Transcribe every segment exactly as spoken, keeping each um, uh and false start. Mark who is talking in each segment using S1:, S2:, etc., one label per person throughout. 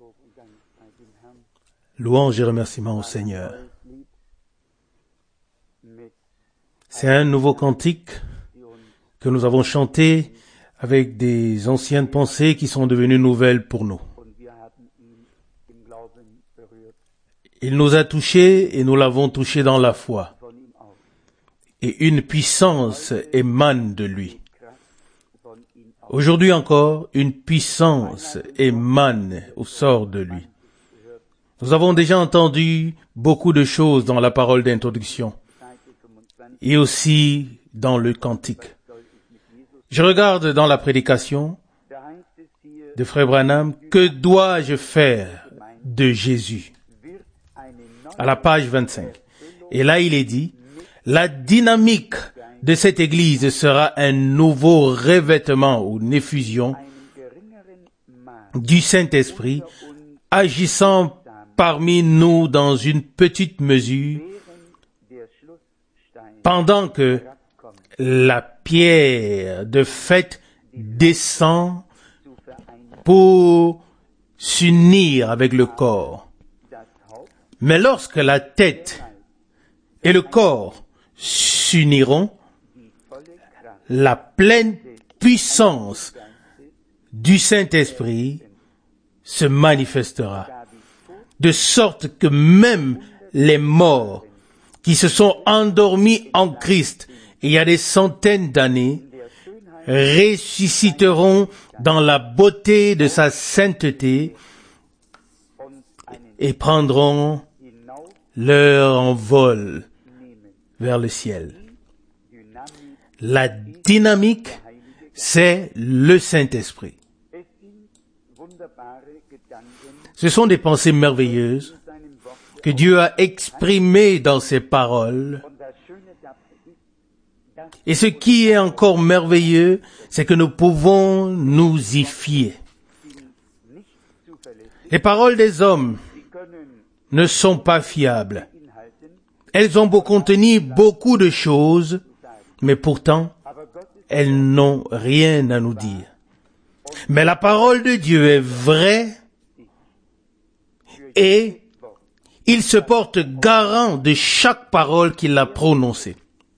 S1: Louange et remerciements au Seigneur. C'est un nouveau cantique que nous avons chanté avec des anciennes pensées qui sont devenues nouvelles pour nous. Il nous a touchés et nous l'avons touché dans la foi. Et une puissance émane de lui. Aujourd'hui encore, une puissance émane ou sort de lui. Nous avons déjà entendu beaucoup de choses dans la parole d'introduction et aussi dans le cantique. Je regarde dans la prédication de Frère Branham, que dois-je faire de Jésus? À la page vingt-cinq. Et là, il est dit, la dynamique de cette église sera un nouveau revêtement ou une effusion du Saint-Esprit agissant parmi nous dans une petite mesure pendant que la pierre de fête descend pour s'unir avec le corps. Mais lorsque la tête et le corps s'uniront, la pleine puissance du Saint-Esprit se manifestera, de sorte que même les morts qui se sont endormis en Christ il y a des centaines d'années ressusciteront dans la beauté de sa sainteté et prendront leur envol vers le ciel. La dynamique, c'est le Saint-Esprit. Ce sont des pensées merveilleuses que Dieu a exprimées dans ses paroles. Et ce qui est encore merveilleux, c'est que nous pouvons nous y fier. Les paroles des hommes ne sont pas fiables. Elles ont beau contenir beaucoup de choses, mais pourtant, elles n'ont rien à nous dire. Mais la parole de Dieu est vraie et il se porte garant de chaque parole qu'il a prononcée.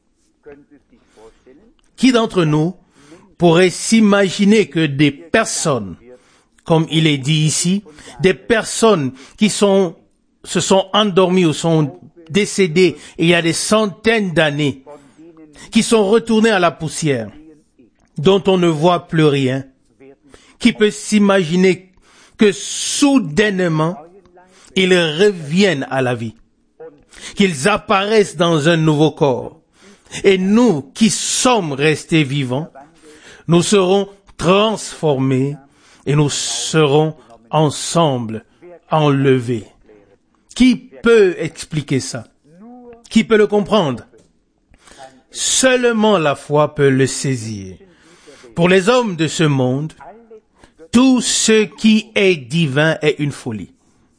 S1: Qui d'entre nous pourrait s'imaginer que des personnes, comme il est dit ici, des personnes qui sont se sont endormies ou sont décédées il y a des centaines d'années, qui sont retournées à la poussière, dont on ne voit plus rien, qui peut s'imaginer que soudainement, ils reviennent à la vie, qu'ils apparaissent dans un nouveau corps. Et nous qui sommes restés vivants, nous serons transformés et nous serons ensemble enlevés. Qui peut expliquer ça? Qui peut le comprendre? Seulement la foi peut le saisir. Pour les hommes de ce monde, tout ce qui est divin est une folie.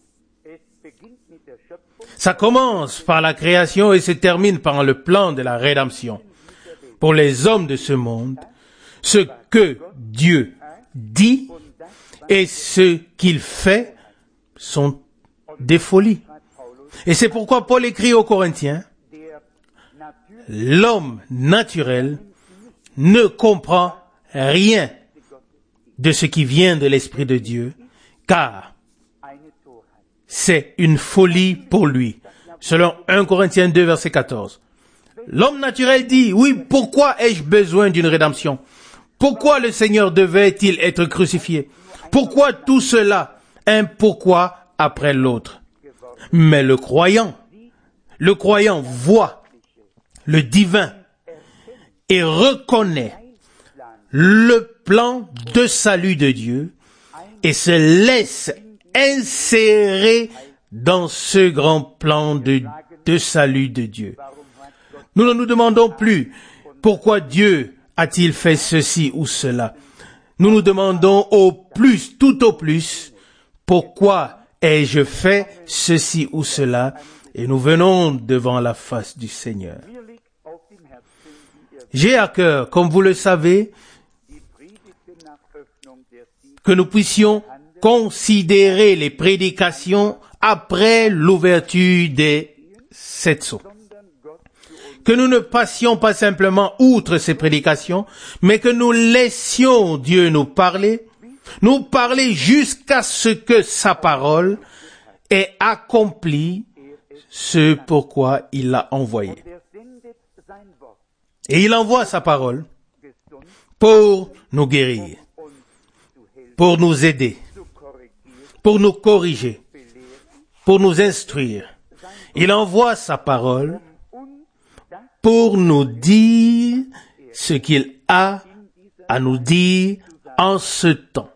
S1: Ça commence par la création et se termine par le plan de la rédemption. Pour les hommes de ce monde, ce que Dieu dit et ce qu'il fait sont des folies. Et c'est pourquoi Paul écrit aux Corinthiens, l'homme naturel ne comprend rien de ce qui vient de l'Esprit de Dieu, car c'est une folie pour lui. Selon un Corinthiens deux, verset quatorze. L'homme naturel dit, oui, pourquoi ai-je besoin d'une rédemption? Pourquoi le Seigneur devait-il être crucifié? Pourquoi tout cela? Un pourquoi après l'autre. Mais le croyant, le croyant voit le divin et reconnaît le plan de salut de Dieu et se laisse insérer dans ce grand plan de, de salut de Dieu. Nous ne nous demandons plus pourquoi Dieu a-t-il fait ceci ou cela. Nous nous demandons au plus, tout au plus, pourquoi ai-je fait ceci ou cela, et nous venons devant la face du Seigneur. J'ai à cœur, comme vous le savez, que nous puissions considérer les prédications après l'ouverture des sept sceaux. Que nous ne passions pas simplement outre ces prédications, mais que nous laissions Dieu nous parler, nous parler jusqu'à ce que sa parole ait accompli ce pourquoi il l'a envoyé. Et il envoie sa parole pour nous guérir, pour nous aider, pour nous corriger, pour nous instruire. Il envoie sa parole pour nous dire ce qu'il a à nous dire en ce temps.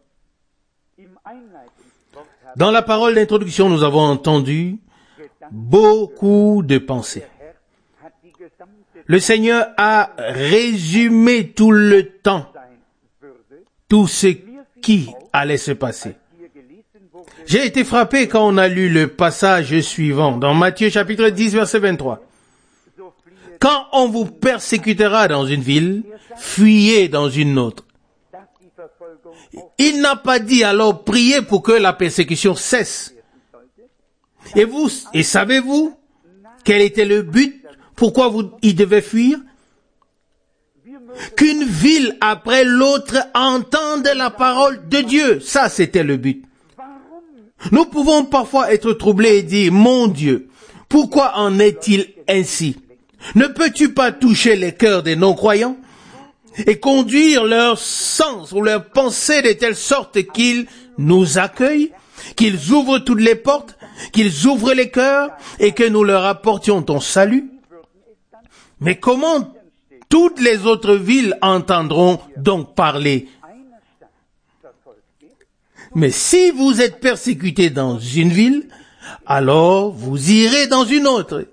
S1: Dans la parole d'introduction, nous avons entendu beaucoup de pensées. Le Seigneur a résumé tout le temps, tout ce qui allait se passer. J'ai été frappé quand on a lu le passage suivant, dans Matthieu chapitre dix, verset vingt-trois. Quand on vous persécutera dans une ville, fuyez dans une autre. Il n'a pas dit alors priez pour que la persécution cesse. Et vous, et savez-vous quel était le but? Pourquoi vous y devez fuir? Qu'une ville après l'autre entende la parole de Dieu. Ça, c'était le but. Nous pouvons parfois être troublés et dire, mon Dieu, pourquoi en est-il ainsi? Ne peux-tu pas toucher les cœurs des non-croyants et conduire leur sens ou leur pensée de telle sorte qu'ils nous accueillent, qu'ils ouvrent toutes les portes, qu'ils ouvrent les cœurs et que nous leur apportions ton salut? Mais comment toutes les autres villes entendront donc parler? Mais si vous êtes persécutés dans une ville, alors vous irez dans une autre.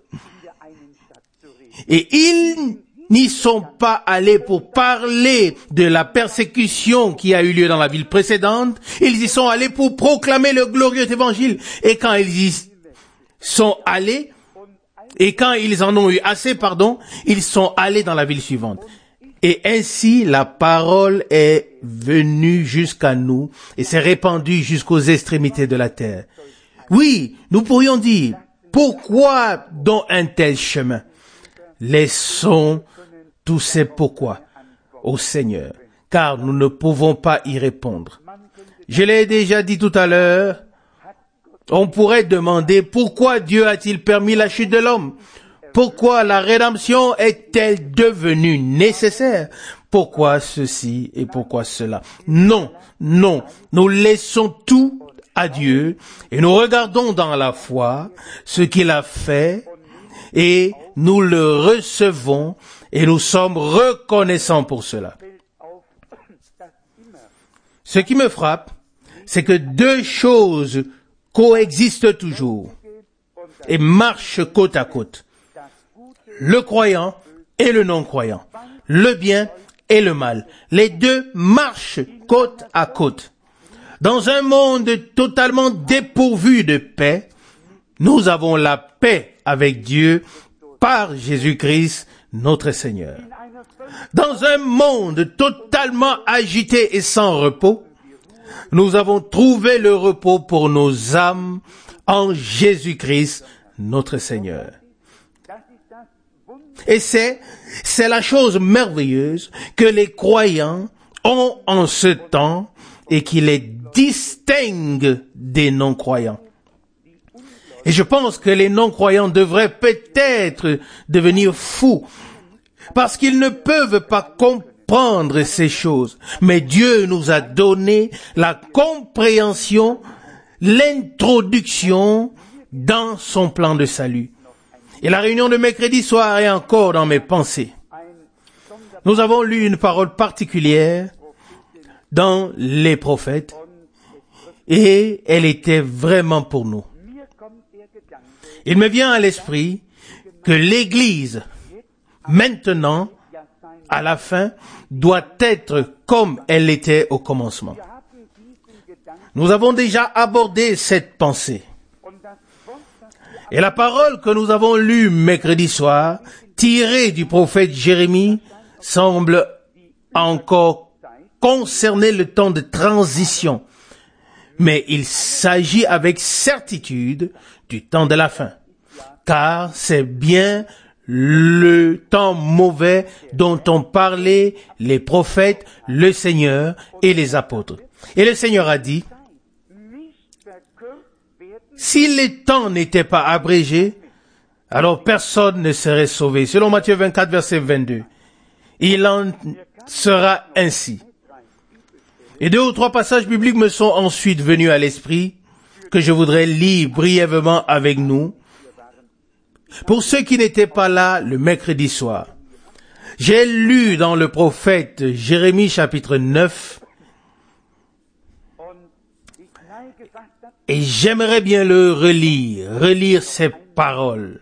S1: Et ils n'y sont pas allés pour parler de la persécution qui a eu lieu dans la ville précédente. Ils y sont allés pour proclamer le glorieux évangile. Et quand ils y sont allés, et quand ils en ont eu assez, pardon, ils sont allés dans la ville suivante. Et ainsi, la parole est venue jusqu'à nous et s'est répandue jusqu'aux extrémités de la terre. Oui, nous pourrions dire, pourquoi donc un tel chemin? Laissons tous ces pourquoi au Seigneur, car nous ne pouvons pas y répondre. Je l'ai déjà dit tout à l'heure, on pourrait demander pourquoi Dieu a-t-il permis la chute de l'homme? Pourquoi la rédemption est-elle devenue nécessaire? Pourquoi ceci et pourquoi cela? Non, non, nous laissons tout à Dieu et nous regardons dans la foi ce qu'il a fait et nous le recevons et nous sommes reconnaissants pour cela. Ce qui me frappe, c'est que deux choses coexistent toujours et marchent côte à côte. Le croyant et le non-croyant, le bien et le mal. Les deux marchent côte à côte. Dans un monde totalement dépourvu de paix, nous avons la paix avec Dieu par Jésus-Christ, notre Seigneur. Dans un monde totalement agité et sans repos, nous avons trouvé le repos pour nos âmes en Jésus-Christ, notre Seigneur. Et c'est, c'est la chose merveilleuse que les croyants ont en ce temps et qui les distingue des non-croyants. Et je pense que les non-croyants devraient peut-être devenir fous parce qu'ils ne peuvent pas comprendre ces choses. Mais Dieu nous a donné la compréhension, l'introduction dans son plan de salut. Et la réunion de mercredi soir est encore dans mes pensées. Nous avons lu une parole particulière dans les prophètes et elle était vraiment pour nous. Il me vient à l'esprit que l'Église, maintenant, à la fin, doit être comme elle était au commencement. Nous avons déjà abordé cette pensée. Et la parole que nous avons lue mercredi soir, tirée du prophète Jérémie, semble encore concerner le temps de transition. mais il s'agit avec certitude du temps de la fin, car c'est bien le temps mauvais dont ont parlé les prophètes, le Seigneur et les apôtres. Et le Seigneur a dit, si les temps n'étaient pas abrégés, alors personne ne serait sauvé. Selon Matthieu vingt-quatre, verset vingt-deux. Il en sera ainsi. Et deux ou trois passages bibliques me sont ensuite venus à l'esprit, que je voudrais lire brièvement avec nous. Pour ceux qui n'étaient pas là le mercredi soir, j'ai lu dans le prophète Jérémie chapitre neuf, et j'aimerais bien le relire, relire ces paroles.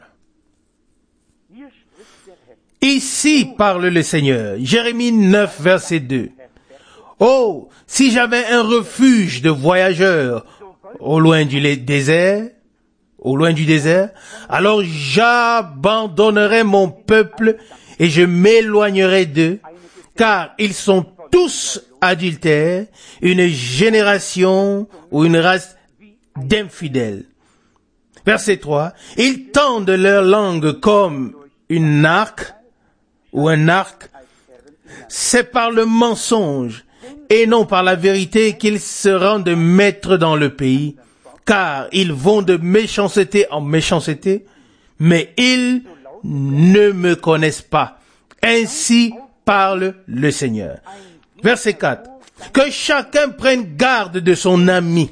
S1: Ici parle le Seigneur, Jérémie neuf, verset deux. Oh, si j'avais un refuge de voyageurs au loin du désert, au loin du désert, alors j'abandonnerai mon peuple et je m'éloignerai d'eux, car ils sont tous adultères, une génération ou une race d'infidèles. Verset trois. Ils tendent leur langue comme une arc ou un arc. C'est par le mensonge et non par la vérité qu'ils se rendent maîtres dans le pays, car ils vont de méchanceté en méchanceté, mais ils ne me connaissent pas. Ainsi parle le Seigneur. Verset quatre. Que chacun prenne garde de son ami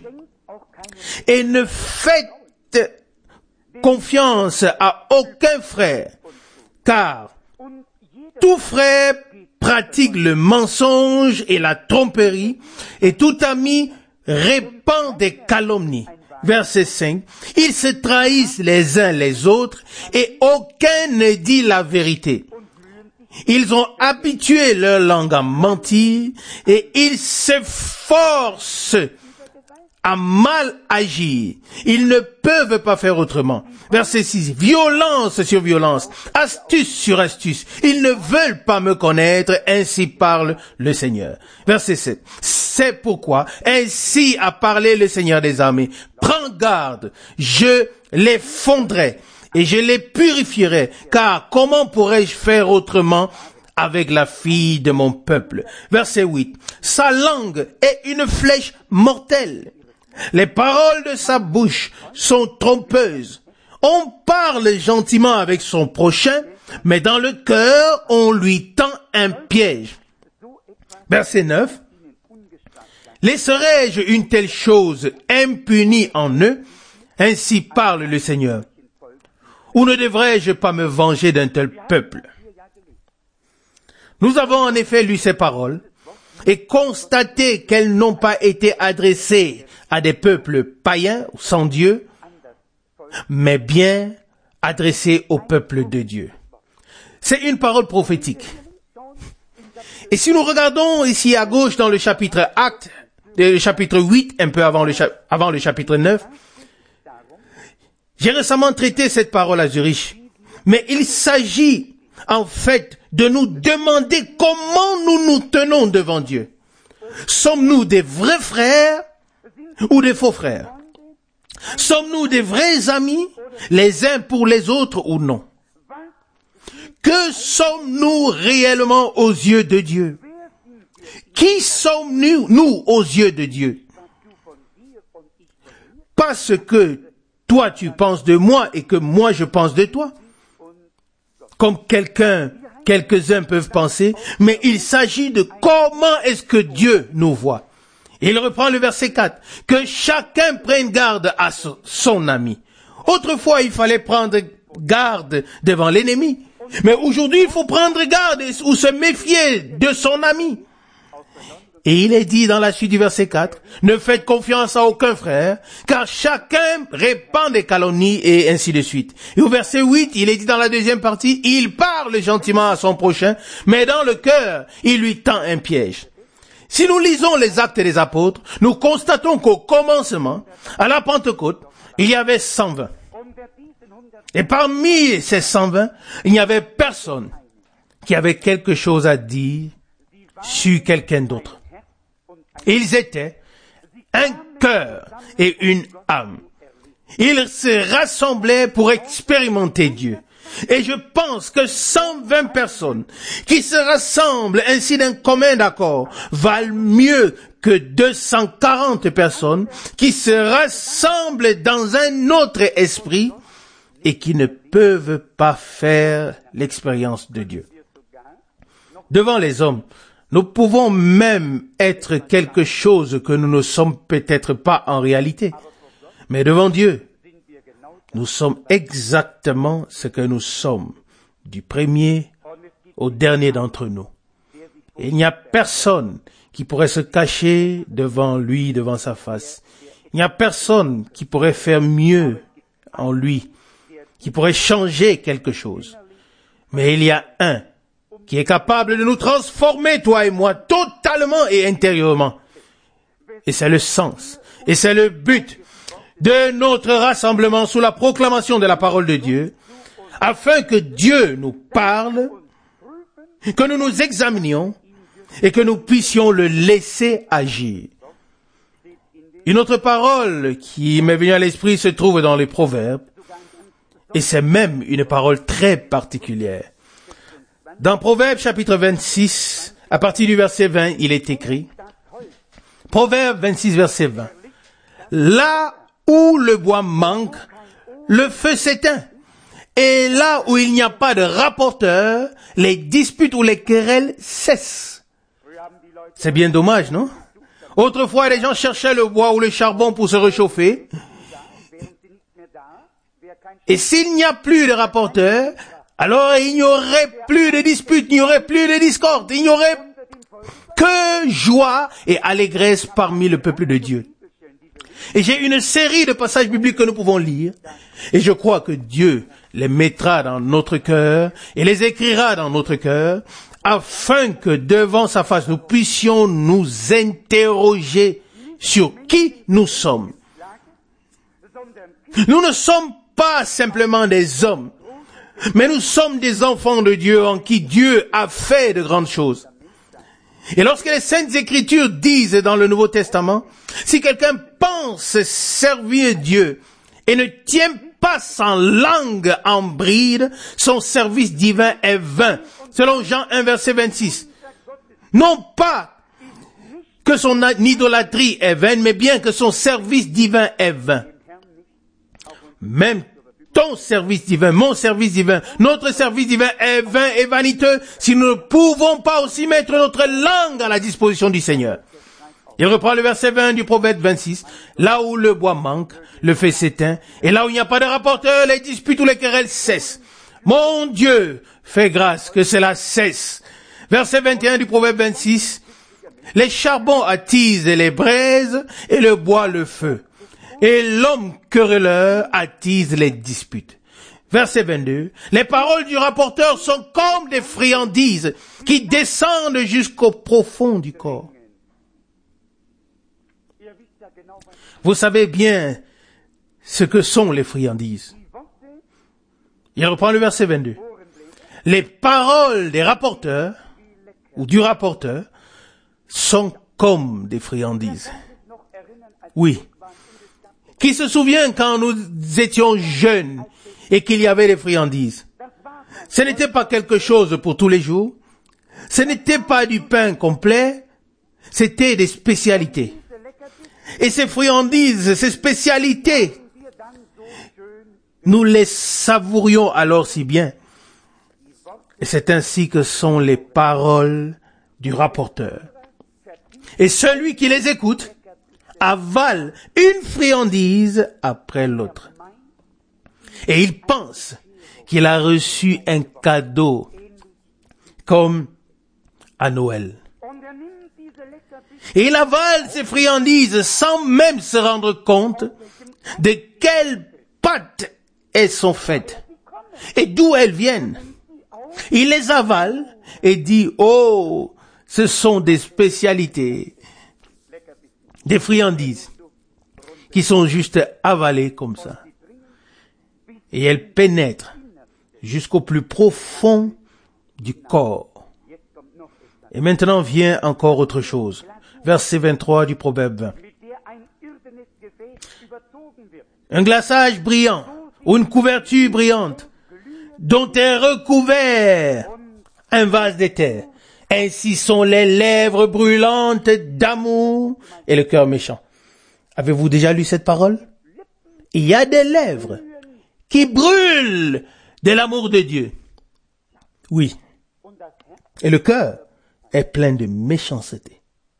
S1: et ne faites confiance à aucun frère, car tout frère pratique le mensonge et la tromperie, et tout ami répand des calomnies. Verset cinq. Ils se trahissent les uns les autres, et aucun ne dit la vérité. Ils ont habitué leur langue à mentir, et ils s'efforcent à mal agir. Ils ne peuvent pas faire autrement. Verset six. Violence sur violence, astuce sur astuce. Ils ne veulent pas me connaître, ainsi parle le Seigneur. Verset sept. C'est pourquoi, ainsi a parlé le Seigneur des armées. Prends garde, je les fondrai et je les purifierai, car comment pourrais-je faire autrement avec la fille de mon peuple? Verset huit. Sa langue est une flèche mortelle. Les paroles de sa bouche sont trompeuses. On parle gentiment avec son prochain, mais dans le cœur, on lui tend un piège. Verset neuf. Laisserai-je une telle chose impunie en eux? Ainsi parle le Seigneur. Ou ne devrais-je pas me venger d'un tel peuple? Nous avons en effet lu ces paroles et constaté qu'elles n'ont pas été adressées à des peuples païens ou sans Dieu, mais bien adressées au peuple de Dieu. C'est une parole prophétique. Et si nous regardons ici à gauche dans le chapitre Actes, le chapitre huit, un peu avant le, cha- avant le chapitre neuf, j'ai récemment traité cette parole à Zurich, mais il s'agit en fait de nous demander comment nous nous tenons devant Dieu. Sommes-nous des vrais frères ou des faux frères? Sommes-nous des vrais amis, les uns pour les autres ou non? Que sommes-nous réellement aux yeux de Dieu? Qui sommes-nous, nous, aux yeux de Dieu? Pas ce que toi tu penses de moi et que moi je pense de toi, comme quelqu'un, quelques-uns peuvent penser, mais il s'agit de comment est-ce que Dieu nous voit. Il reprend le verset quatre. Que chacun prenne garde à son ami. Autrefois, il fallait prendre garde devant l'ennemi. Mais aujourd'hui, il faut prendre garde ou se méfier de son ami. Et il est dit dans la suite du verset quatre, ne faites confiance à aucun frère, car chacun répand des calomnies et ainsi de suite. Et au verset huit, il est dit dans la deuxième partie, il parle gentiment à son prochain, mais dans le cœur, il lui tend un piège. Si nous lisons les Actes des Apôtres, nous constatons qu'au commencement, à la Pentecôte, il y avait cent vingt. Et parmi ces cent vingt, il n'y avait personne qui avait quelque chose à dire sur quelqu'un d'autre. Ils étaient un cœur et une âme. Ils se rassemblaient pour expérimenter Dieu. Et je pense que cent vingt personnes qui se rassemblent ainsi d'un commun accord valent mieux que deux cent quarante personnes qui se rassemblent dans un autre esprit et qui ne peuvent pas faire l'expérience de Dieu. Devant les hommes, nous pouvons même être quelque chose que nous ne sommes peut-être pas en réalité. Mais devant Dieu, nous sommes exactement ce que nous sommes, du premier au dernier d'entre nous. Et il n'y a personne qui pourrait se cacher devant lui, devant sa face. Il n'y a personne qui pourrait faire mieux en lui, qui pourrait changer quelque chose. Mais il y a un qui est capable de nous transformer, toi et moi, totalement et intérieurement. Et c'est le sens, et c'est le but de notre rassemblement sous la proclamation de la parole de Dieu, afin que Dieu nous parle, que nous nous examinions et que nous puissions le laisser agir. Une autre parole qui m'est venue à l'esprit se trouve dans les Proverbes, et c'est même une parole très particulière. Dans Proverbes chapitre vingt-six, à partir du verset vingt, il est écrit, Proverbes vingt-six, verset vingt, « Là où le bois manque, le feu s'éteint. Et là où il n'y a pas de rapporteur, les disputes ou les querelles cessent. » C'est bien dommage, non? Autrefois, les gens cherchaient le bois ou le charbon pour se réchauffer. Et s'il n'y a plus de rapporteur, alors il n'y aurait plus de disputes, il n'y aurait plus de discorde, il n'y aurait que joie et allégresse parmi le peuple de Dieu. Et j'ai une série de passages bibliques que nous pouvons lire, et je crois que Dieu les mettra dans notre cœur et les écrira dans notre cœur, afin que devant sa face nous puissions nous interroger sur qui nous sommes. Nous ne sommes pas simplement des hommes, mais nous sommes des enfants de Dieu en qui Dieu a fait de grandes choses. Et lorsque les Saintes Écritures disent dans le Nouveau Testament, si quelqu'un pense servir Dieu et ne tient pas sa langue en bride, son service divin est vain. Selon Jean un, verset vingt-six. Non pas que son idolâtrie est vaine, mais bien que son service divin est vain. Même ton service divin, mon service divin, notre service divin est vain et vaniteux si nous ne pouvons pas aussi mettre notre langue à la disposition du Seigneur. Il reprend le verset vingt du Proverbe vingt-six. Là où le bois manque, le feu s'éteint, et là où il n'y a pas de rapporteur, les disputes ou les querelles cessent. Mon Dieu, fais grâce que cela cesse. Verset vingt et un du Proverbe vingt-six. Les charbons attisent les braises et le bois le feu. Et l'homme querelleur attise les disputes. Verset vingt-deux. Les paroles du rapporteur sont comme des friandises qui descendent jusqu'au profond du corps. Vous savez bien ce que sont les friandises. Il reprend le verset vingt-deux. Les paroles des rapporteurs, ou du rapporteur, sont comme des friandises. Oui. Qui se souvient quand nous étions jeunes et qu'il y avait des friandises? Ce n'était pas quelque chose pour tous les jours. Ce n'était pas du pain complet. C'était des spécialités. Et ces friandises, ces spécialités, nous les savourions alors si bien. Et c'est ainsi que sont les paroles du rapporteur. Et celui qui les écoute avale une friandise après l'autre. Et il pense qu'il a reçu un cadeau comme à Noël. Et il avale ces friandises sans même se rendre compte de quelle pâte elles sont faites et d'où elles viennent. Il les avale et dit, oh, ce sont des spécialités, des friandises qui sont juste avalées comme ça. Et elles pénètrent jusqu'au plus profond du corps. Et maintenant vient encore autre chose. Verset vingt-trois du Proverbe vingt. un glaçage brillant ou une couverture brillante dont est recouvert un vase d'éther. Ainsi sont les lèvres brûlantes d'amour et le cœur méchant. Avez-vous déjà lu cette parole? Il y a des lèvres qui brûlent de l'amour de Dieu. Oui. Et le cœur est plein de méchanceté.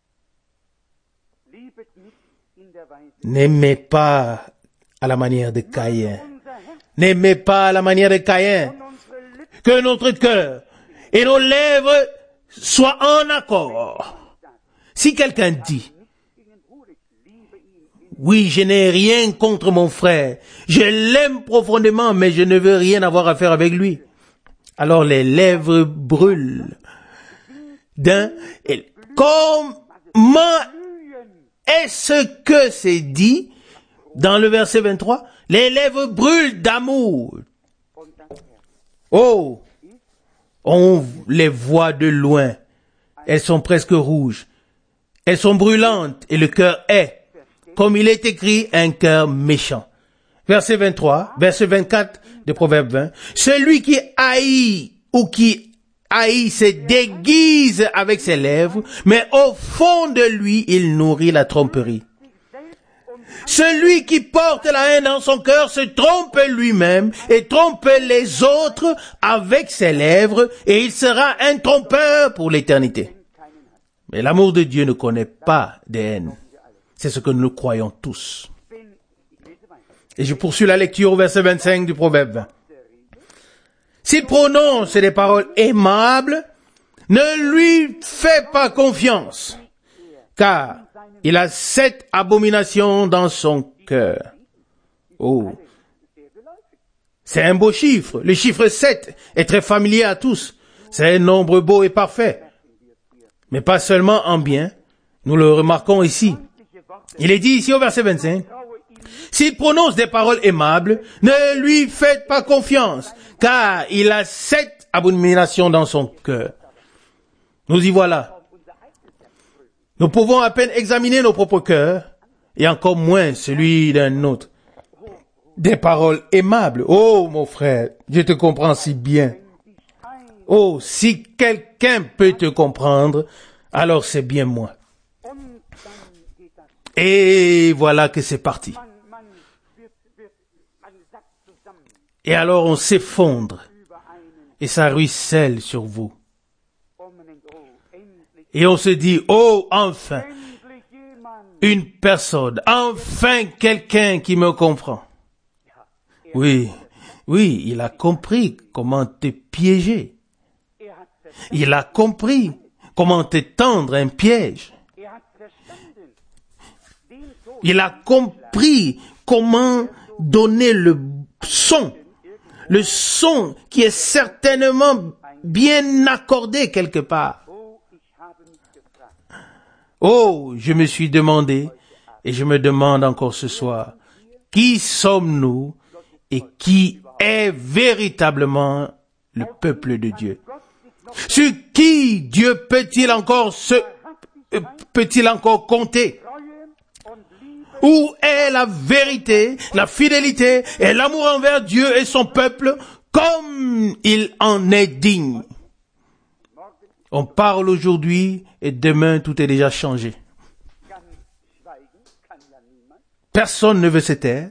S1: N'aimez pas à la manière de Caïn. N'aimez pas à la manière de Caïn. Que notre cœur et nos lèvres soient en accord. Si quelqu'un dit, oui, je n'ai rien contre mon frère, je l'aime profondément, mais je ne veux rien avoir à faire avec lui, alors les lèvres brûlent d'un, et comment est-ce que c'est dit dans le verset vingt-trois? Les lèvres brûlent d'amour. Oh, on les voit de loin. Elles sont presque rouges. Elles sont brûlantes et le cœur est, comme il est écrit, un cœur méchant. Verset vingt-trois, verset vingt-quatre de Proverbe vingt. Celui qui haït ou qui haït se déguise avec ses lèvres, mais au fond de lui, il nourrit la tromperie. Celui qui porte la haine dans son cœur se trompe lui-même et trompe les autres avec ses lèvres, et il sera un trompeur pour l'éternité. Mais l'amour de Dieu ne connaît pas de haine. C'est ce que nous croyons tous. Et je poursuis la lecture au verset vingt-cinq du Proverbe vingt. S'il prononce des paroles aimables, ne lui fais pas confiance, car il a sept abominations dans son cœur. Oh, c'est un beau chiffre. Le chiffre sept est très familier à tous. C'est un nombre beau et parfait. Mais pas seulement en bien. Nous le remarquons ici. Il est dit ici au verset vingt-cinq, s'il prononce des paroles aimables, ne lui faites pas confiance, car il a sept abominations dans son cœur. Nous y voilà. Nous pouvons à peine examiner nos propres cœurs, et encore moins celui d'un autre. Des paroles aimables. Oh, mon frère, je te comprends si bien. Oh, si quelqu'un peut te comprendre, alors c'est bien moi. Et voilà que c'est parti. Et alors on s'effondre, et ça ruisselle sur vous. Et on se dit, oh, enfin, une personne, enfin quelqu'un qui me comprend. Oui, oui, il a compris comment te piéger. Il a compris comment te tendre un piège. Il a compris comment donner le son, le son qui est certainement bien accordé quelque part. Oh, je me suis demandé, et je me demande encore ce soir, qui sommes-nous et qui est véritablement le peuple de Dieu? Sur qui Dieu peut-il encore se, peut-il encore compter? Où est la vérité, la fidélité et l'amour envers Dieu et son peuple comme il en est digne? On parle aujourd'hui et demain tout est déjà changé. Personne ne veut se taire.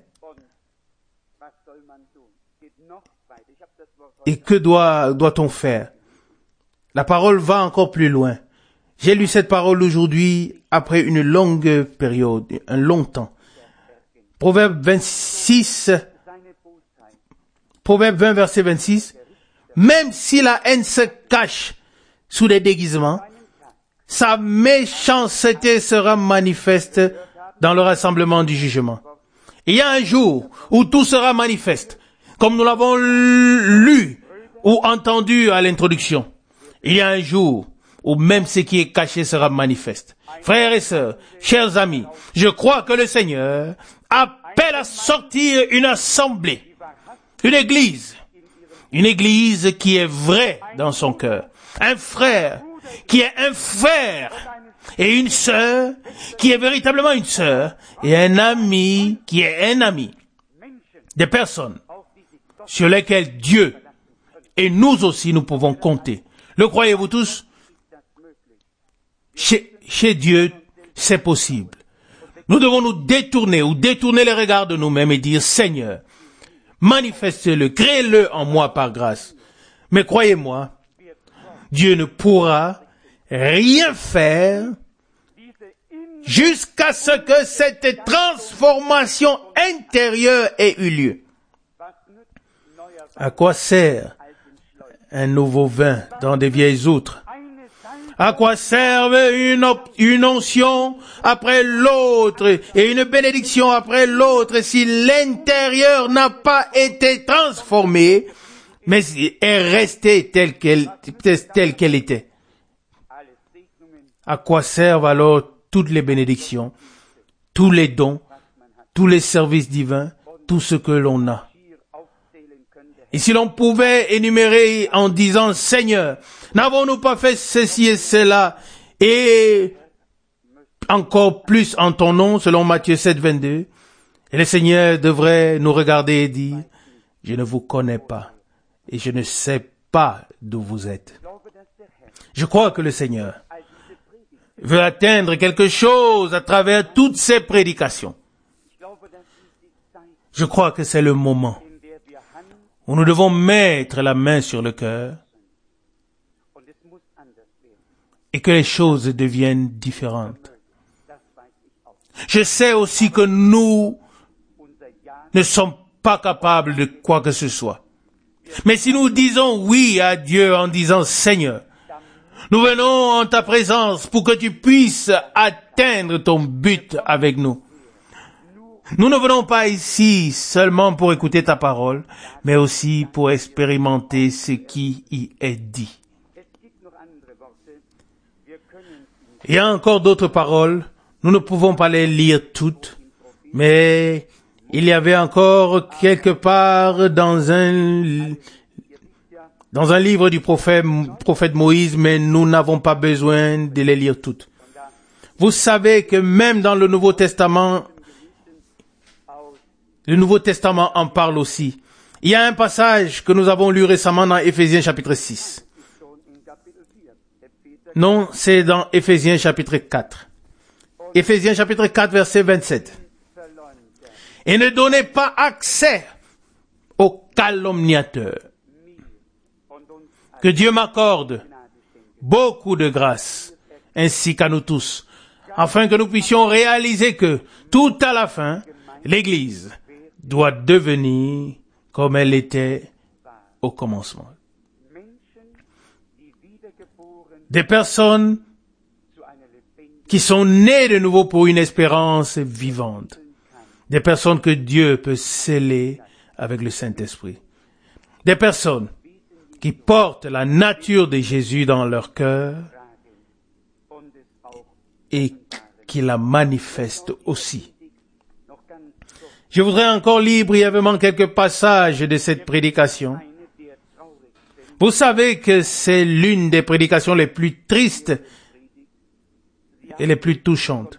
S1: Et que doit, doit-on faire? La parole va encore plus loin. J'ai lu cette parole aujourd'hui après une longue période, un long temps. Proverbe vingt-six, Proverbe vingt, verset vingt-six. Même si la haine se cache sous des déguisements, sa méchanceté sera manifeste dans le rassemblement du jugement. Il y a un jour où tout sera manifeste, comme nous l'avons lu ou entendu à l'introduction. Il y a un jour où même ce qui est caché sera manifeste. Frères et sœurs, chers amis, je crois que le Seigneur appelle à sortir une assemblée, une église, une église qui est vraie dans son cœur, un frère qui est un frère et une sœur qui est véritablement une sœur, et un ami qui est un ami. Des personnes sur lesquelles Dieu et nous aussi nous pouvons compter. Le croyez-vous tous? Chez, chez Dieu, c'est possible. Nous devons nous détourner ou détourner les regards de nous-mêmes et dire, Seigneur, manifeste-le, crée-le en moi par grâce. Mais croyez-moi, Dieu ne pourra rien faire jusqu'à ce que cette transformation intérieure ait eu lieu. À quoi sert un nouveau vin dans des vieilles outres? À quoi servent une, une onction après l'autre et une bénédiction après l'autre si l'intérieur n'a pas été transformé, mais est resté tel qu'elle, tel qu'elle était? À quoi servent alors toutes les bénédictions, tous les dons, tous les services divins, tout ce que l'on a? Et si l'on pouvait énumérer en disant, Seigneur, n'avons-nous pas fait ceci et cela, et encore plus en ton nom, selon Matthieu sept, vingt-deux, et le Seigneur devrait nous regarder et dire, je ne vous connais pas, et je ne sais pas d'où vous êtes. Je crois que le Seigneur veut atteindre quelque chose à travers toutes ces prédications. Je crois que c'est le moment où nous devons mettre la main sur le cœur et que les choses deviennent différentes. Je sais aussi que nous ne sommes pas capables de quoi que ce soit. Mais si nous disons oui à Dieu en disant, Seigneur, nous venons en ta présence pour que tu puisses atteindre ton but avec nous. Nous ne venons pas ici seulement pour écouter ta parole, mais aussi pour expérimenter ce qui y est dit. Il y a encore d'autres paroles, nous ne pouvons pas les lire toutes, mais il y avait encore quelque part dans un, dans un livre du prophète, prophète Moïse, mais nous n'avons pas besoin de les lire toutes. Vous savez que même dans le Nouveau Testament, le Nouveau Testament en parle aussi. Il y a un passage que nous avons lu récemment dans Éphésiens chapitre six. Non, c'est dans Éphésiens chapitre quatre. Éphésiens chapitre quatre, verset vingt-sept. Et ne donnez pas accès aux calomniateurs. Que Dieu m'accorde beaucoup de grâce, ainsi qu'à nous tous, afin que nous puissions réaliser que, tout à la fin, l'Église doit devenir comme elle était au commencement. Des personnes qui sont nées de nouveau pour une espérance vivante. Des personnes que Dieu peut sceller avec le Saint-Esprit. Des personnes qui portent la nature de Jésus dans leur cœur et qui la manifestent aussi. Je voudrais encore lire brièvement quelques passages de cette prédication. Vous savez que c'est l'une des prédications les plus tristes et les plus touchantes.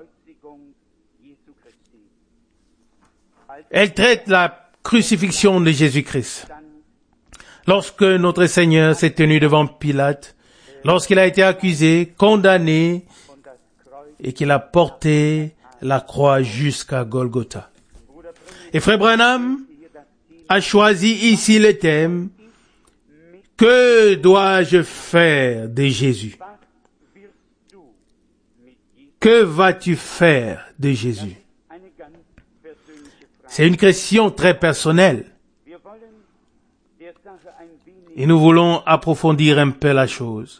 S1: Elle traite la crucifixion de Jésus-Christ. Lorsque notre Seigneur s'est tenu devant Pilate, lorsqu'il a été accusé, condamné, et qu'il a porté la croix jusqu'à Golgotha. Et Frère Branham a choisi ici le thème « Que dois-je faire de Jésus ?» Que vas-tu faire de Jésus? C'est une question très personnelle. Et nous voulons approfondir un peu la chose.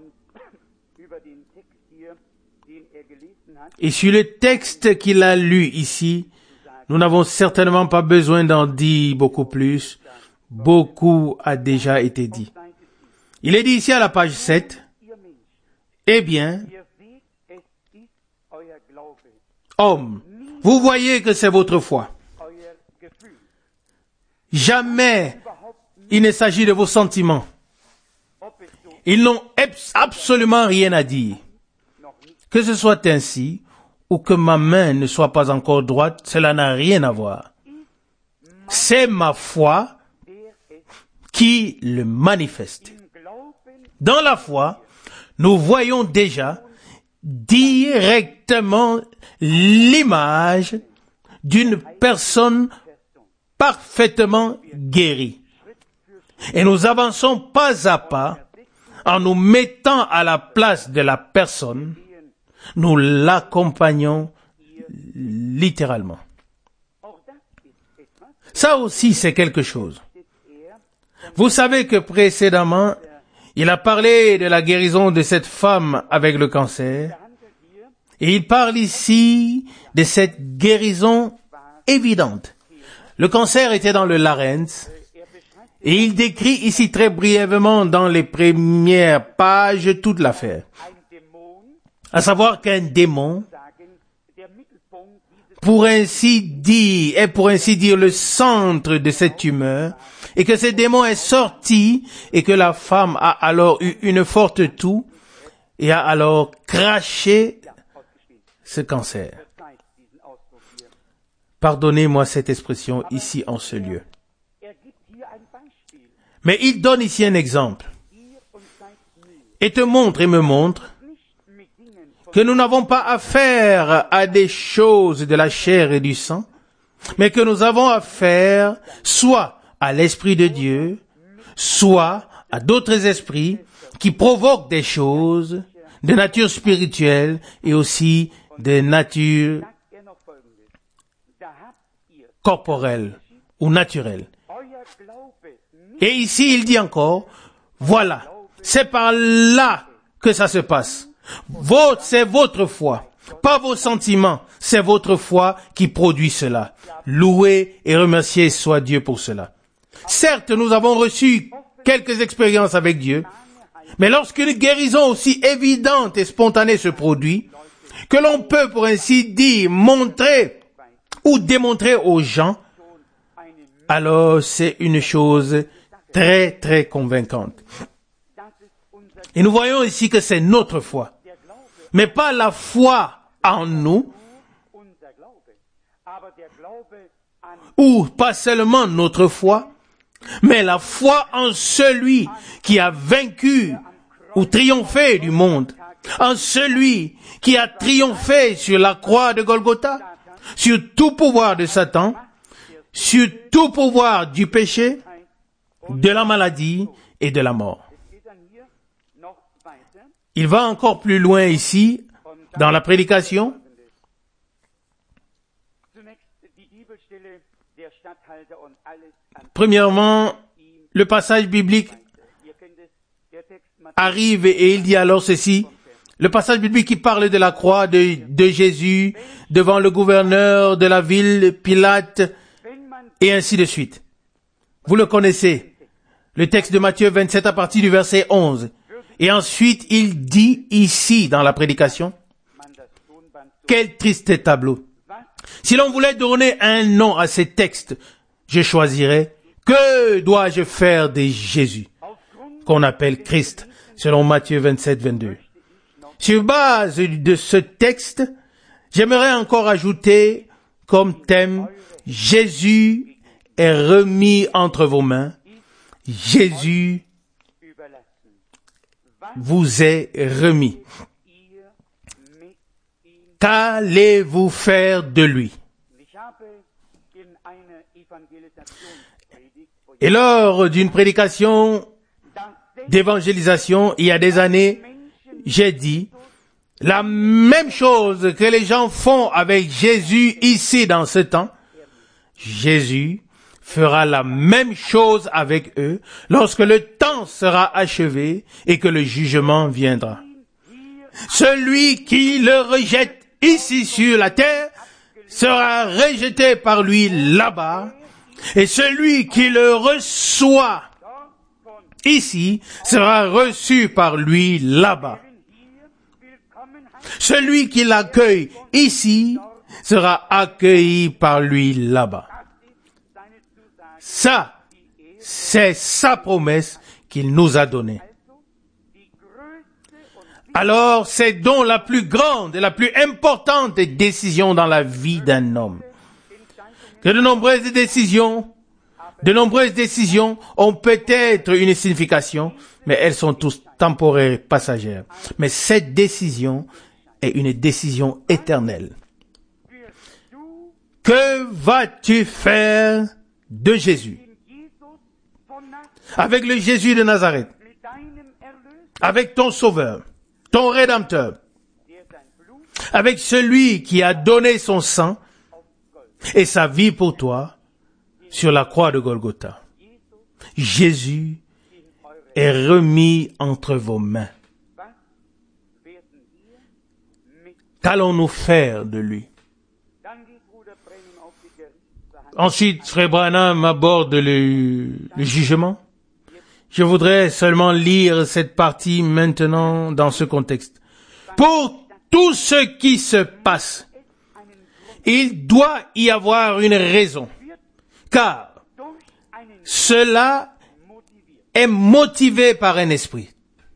S1: Et sur le texte qu'il a lu ici, nous n'avons certainement pas besoin d'en dire beaucoup plus. Beaucoup a déjà été dit. Il est dit ici à la page sept, « Eh bien, homme, vous voyez que c'est votre foi. Jamais il ne s'agit de vos sentiments. Ils n'ont absolument rien à dire. Que ce soit ainsi, ou que ma main ne soit pas encore droite, cela n'a rien à voir. C'est ma foi qui le manifeste. Dans la foi, nous voyons déjà directement l'image d'une personne parfaitement guérie. Et nous avançons pas à pas en nous mettant à la place de la personne. Nous l'accompagnons littéralement. Ça aussi, c'est quelque chose. Vous savez que précédemment, il a parlé de la guérison de cette femme avec le cancer. Et il parle ici de cette guérison évidente. Le cancer était dans le larynx. Et il décrit ici très brièvement dans les premières pages toute l'affaire. À savoir qu'un démon, pour ainsi dire, est pour ainsi dire le centre de cette tumeur, et que ce démon est sorti, et que la femme a alors eu une forte toux, et a alors craché ce cancer. Pardonnez-moi cette expression ici en ce lieu. Mais il donne ici un exemple, et te montre et me montre que nous n'avons pas affaire à des choses de la chair et du sang, mais que nous avons affaire soit à l'Esprit de Dieu, soit à d'autres esprits qui provoquent des choses de nature spirituelle et aussi de nature corporelle ou naturelle. Et ici, il dit encore, voilà, c'est par là que ça se passe. Votre, c'est votre foi, pas vos sentiments, c'est votre foi qui produit cela. Loué et remercié soit Dieu pour cela. Certes, nous avons reçu quelques expériences avec Dieu, mais lorsqu'une guérison aussi évidente et spontanée se produit, que l'on peut, pour ainsi dire, montrer ou démontrer aux gens, alors c'est une chose très, très convaincante. Et nous voyons ici que c'est notre foi, mais pas la foi en nous, ou pas seulement notre foi, mais la foi en celui qui a vaincu ou triomphé du monde, en celui qui a triomphé sur la croix de Golgotha, sur tout pouvoir de Satan, sur tout pouvoir du péché, de la maladie et de la mort. Il va encore plus loin ici, dans la prédication. Premièrement, le passage biblique arrive et il dit alors ceci. Le passage biblique qui parle de la croix de, de Jésus devant le gouverneur de la ville, Pilate, et ainsi de suite. Vous le connaissez. Le texte de Matthieu vingt-sept à partir du verset onze. Et ensuite, il dit ici dans la prédication, quel triste tableau. Si l'on voulait donner un nom à ces textes, je choisirais, que dois-je faire de Jésus, qu'on appelle Christ, selon Matthieu vingt-sept, vingt-deux. Sur base de ce texte, j'aimerais encore ajouter comme thème, Jésus est remis entre vos mains. Jésus vous est remis. Qu'allez-vous faire de lui? Et lors d'une prédication d'évangélisation, il y a des années, j'ai dit, la même chose que les gens font avec Jésus ici dans ce temps, Jésus fera la même chose avec eux lorsque le temps sera achevé et que le jugement viendra. Celui qui le rejette ici sur la terre sera rejeté par lui là-bas, et celui qui le reçoit ici sera reçu par lui là-bas. Celui qui l'accueille ici sera accueilli par lui là-bas. Ça, c'est sa promesse qu'il nous a donnée. alors c'est donc la plus grande et la plus importante des décisions dans la vie d'un homme. Que de nombreuses décisions, de nombreuses décisions ont peut-être une signification, mais elles sont tous temporaires, passagères. Mais cette décision est une décision éternelle. Que vas-tu faire de Jésus? Avec le Jésus de Nazareth, avec ton Sauveur, ton Rédempteur, avec celui qui a donné son sang et sa vie pour toi sur la croix de Golgotha. Jésus est remis entre vos mains. Qu'allons-nous faire de lui? Ensuite, Frère Branham aborde le, le jugement. Je voudrais seulement lire cette partie maintenant dans ce contexte. Pour tout ce qui se passe, il doit y avoir une raison, car cela est motivé par un esprit.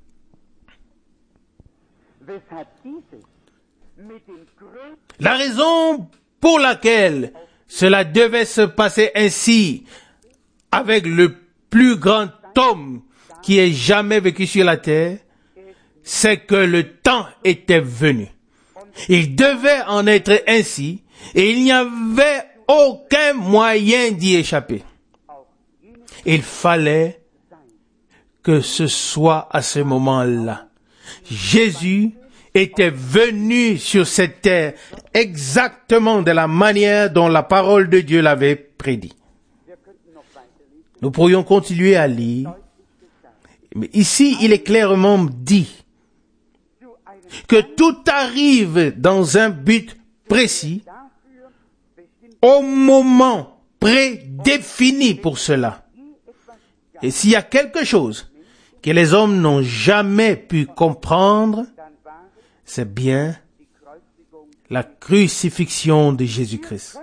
S1: La raison pour laquelle cela devait se passer ainsi avec le plus grand homme qui ait jamais vécu sur la terre, c'est que le temps était venu. Il devait en être ainsi et il n'y avait aucun moyen d'y échapper. Il fallait que ce soit à ce moment-là. Jésus était venu sur cette terre exactement de la manière dont la parole de Dieu l'avait prédit. Nous pourrions continuer à lire, mais ici il est clairement dit que tout arrive dans un but précis, au moment prédéfini pour cela. Et s'il y a quelque chose que les hommes n'ont jamais pu comprendre, c'est bien la crucifixion de Jésus-Christ.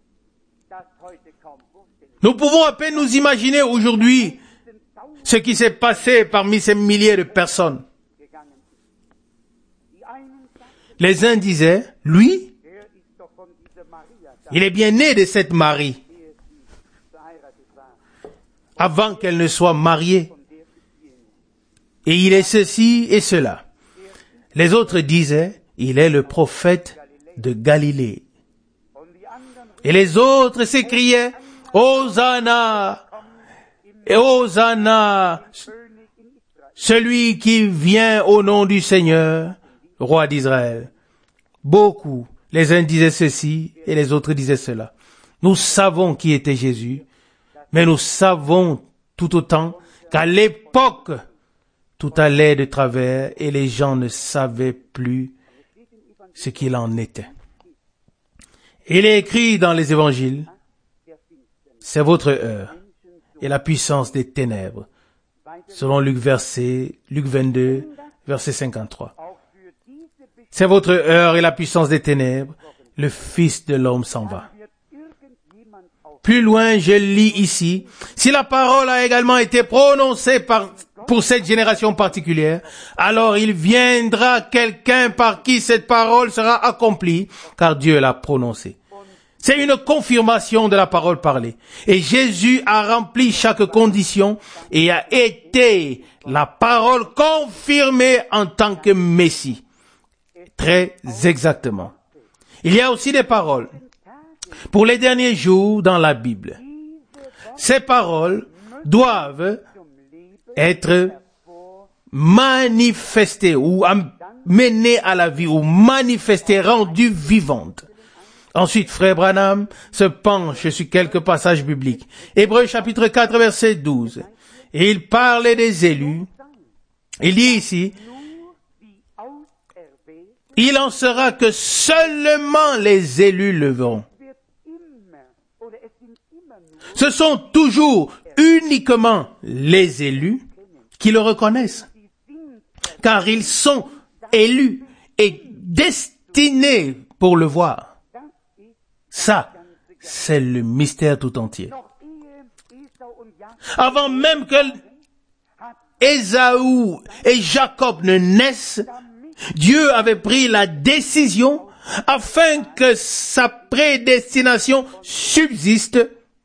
S1: Nous pouvons à peine nous imaginer aujourd'hui ce qui s'est passé parmi ces milliers de personnes. Les uns disaient, lui, il est bien né de cette Marie, avant qu'elle ne soit mariée. Et il est ceci et cela. Les autres disaient, il est le prophète de Galilée. Et les autres s'écriaient, Hosanna, et Hosanna, celui qui vient au nom du Seigneur, roi d'Israël. Beaucoup, les uns disaient ceci et les autres disaient cela. Nous savons qui était Jésus, mais nous savons tout autant qu'à l'époque, tout allait de travers et les gens ne savaient plus ce qu'il en était. Il est écrit dans les évangiles, c'est votre heure et la puissance des ténèbres, selon Luc verset, Luc vingt-deux, verset cinquante-trois. C'est votre heure et la puissance des ténèbres, le Fils de l'homme s'en va. Plus loin, je lis ici, si la parole a également été prononcée par, pour cette génération particulière, alors il viendra quelqu'un par qui cette parole sera accomplie, car Dieu l'a prononcée. C'est une confirmation de la parole parlée. Et Jésus a rempli chaque condition et a été la parole confirmée en tant que Messie. Très exactement. Il y a aussi des paroles pour les derniers jours dans la Bible. Ces paroles doivent être manifestées ou amenées à la vie ou manifestées, rendues vivantes. Ensuite, Frère Branham se penche sur quelques passages bibliques. Hébreux chapitre quatre, verset douze. Et il parlait des élus. Il dit ici, il en sera que seulement les élus le verront. Ce sont toujours uniquement les élus qui le reconnaissent, car ils sont élus et destinés pour le voir. Ça, c'est le mystère tout entier. Avant même que Ésaü et Jacob ne naissent, Dieu avait pris la décision afin que sa prédestination subsiste.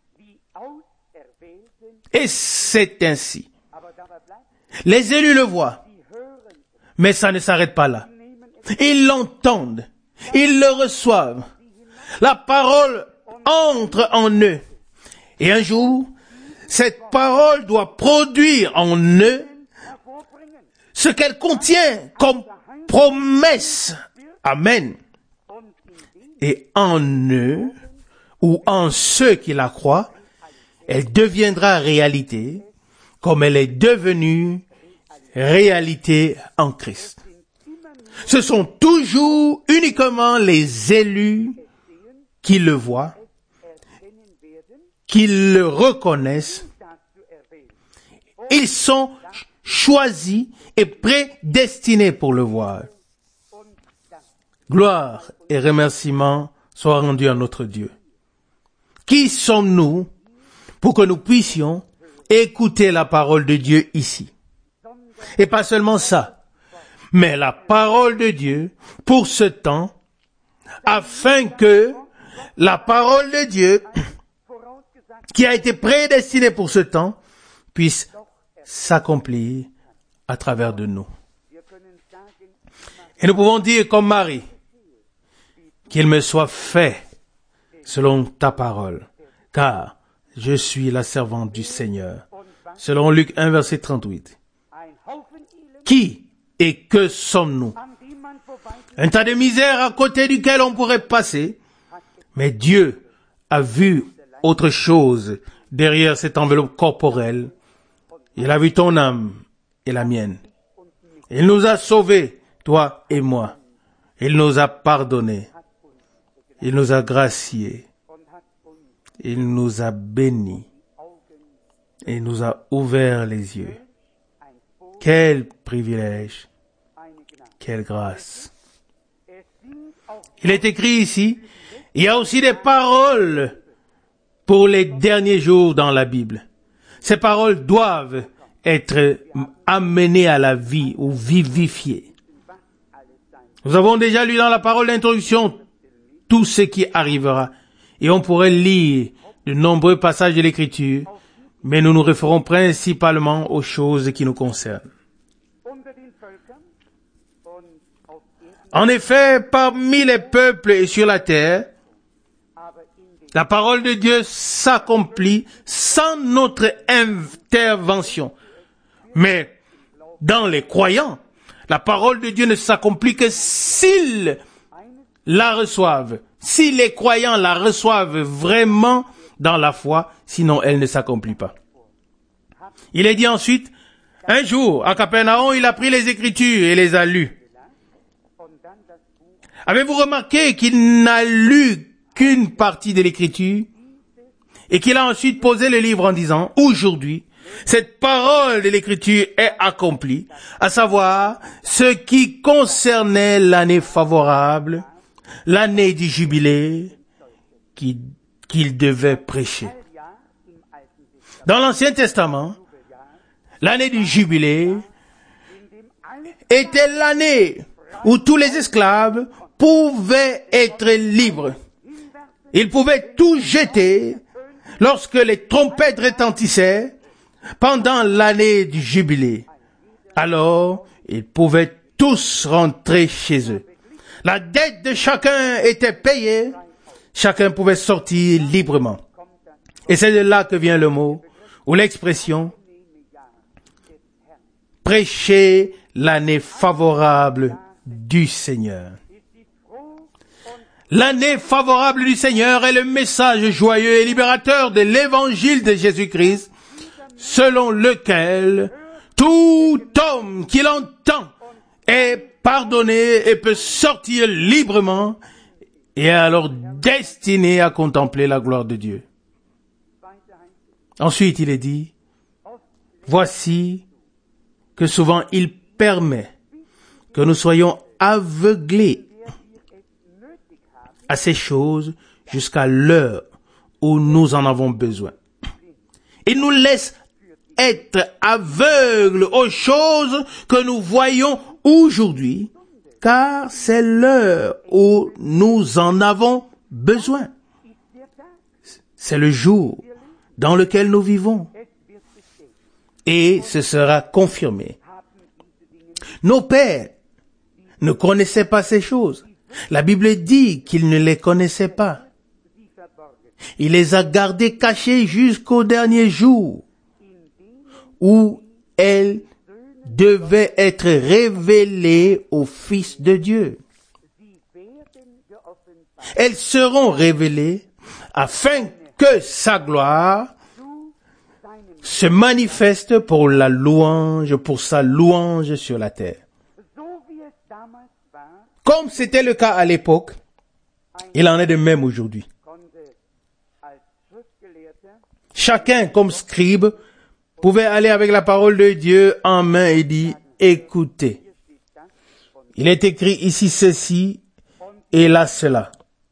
S1: Et c'est ainsi. Les élus le voient. Mais ça ne s'arrête pas là. Ils l'entendent. Ils le reçoivent. La parole entre en eux. Et un jour, cette parole doit produire en eux ce qu'elle contient comme promesse. Amen. Et en eux, ou en ceux qui la croient, elle deviendra réalité, comme elle est devenue réalité en Christ. Ce sont toujours uniquement les élus qui le voient, qui le reconnaissent. Ils sont choisis et prédestinés pour le voir. Gloire et remerciements soient rendus à notre Dieu. Qui sommes-nous pour que nous puissions écouter la parole de Dieu ici? Et pas seulement ça, mais la parole de Dieu pour ce temps, afin que la parole de Dieu qui a été prédestinée pour ce temps puisse s'accomplir à travers de nous. Et nous pouvons dire comme Marie, qu'il me soit fait selon ta parole, car je suis la servante du Seigneur. Selon Luc un, verset trente-huit. Qui et que sommes-nous? Un tas de misère à côté duquel on pourrait passer, mais Dieu a vu autre chose derrière cette enveloppe corporelle. Il a vu ton âme et la mienne. Il nous a sauvés, toi et moi. Il nous a pardonnés. Il nous a graciés. Il nous a bénis. Il nous a ouvert les yeux. Quel privilège. Quelle grâce. Il est écrit ici, il y a aussi des paroles pour les derniers jours dans la Bible. Ces paroles doivent être amenées à la vie ou vivifiées. Nous avons déjà lu dans la parole d'introduction tout ce qui arrivera. Et on pourrait lire de nombreux passages de l'Écriture, mais nous nous référons principalement aux choses qui nous concernent. En effet, parmi les peuples et sur la terre, la parole de Dieu s'accomplit sans notre intervention. Mais dans les croyants, la parole de Dieu ne s'accomplit que s'ils la reçoivent. Si les croyants la reçoivent vraiment dans la foi, sinon elle ne s'accomplit pas. Il est dit ensuite, un jour, à Capernaum, il a pris les Écritures et les a lues. Avez-vous remarqué qu'il n'a lu qu'une partie de l'Écriture et qu'il a ensuite posé le livre en disant, aujourd'hui, cette parole de l'Écriture est accomplie, à savoir ce qui concernait l'année favorable, l'année du jubilé qu'il, qu'il devait prêcher. Dans l'Ancien Testament, l'année du jubilé était l'année où tous les esclaves pouvaient être libres. Ils pouvaient tout jeter lorsque les trompettes retentissaient pendant l'année du jubilé. Alors, ils pouvaient tous rentrer chez eux. La dette de chacun était payée. Chacun pouvait sortir librement. Et c'est de là que vient le mot, ou l'expression, prêcher l'année favorable du Seigneur. L'année favorable du Seigneur est le message joyeux et libérateur de l'évangile de Jésus-Christ, selon lequel tout homme qui l'entend est pardonné et peut sortir librement et est alors destiné à contempler la gloire de Dieu. Ensuite, il est dit, voici que souvent il permet que nous soyons aveuglés à ces choses jusqu'à l'heure où nous en avons besoin. Il nous laisse être aveugles aux choses que nous voyons aujourd'hui car c'est l'heure où nous en avons besoin. C'est le jour dans lequel nous vivons. Et ce sera confirmé. Nos pères ne connaissaient pas ces choses. La Bible dit qu'ils ne les connaissaient pas. Il les a gardées cachées jusqu'au dernier jour où elles devaient être révélées aux fils de Dieu. Elles seront révélées afin que sa gloire se manifeste pour la louange, pour sa louange sur la terre. Comme c'était le cas à l'époque, il en est de même aujourd'hui. Chacun, comme scribe, pouvait aller avec la parole de Dieu en main et dire, écoutez, il est écrit ici ceci et là cela.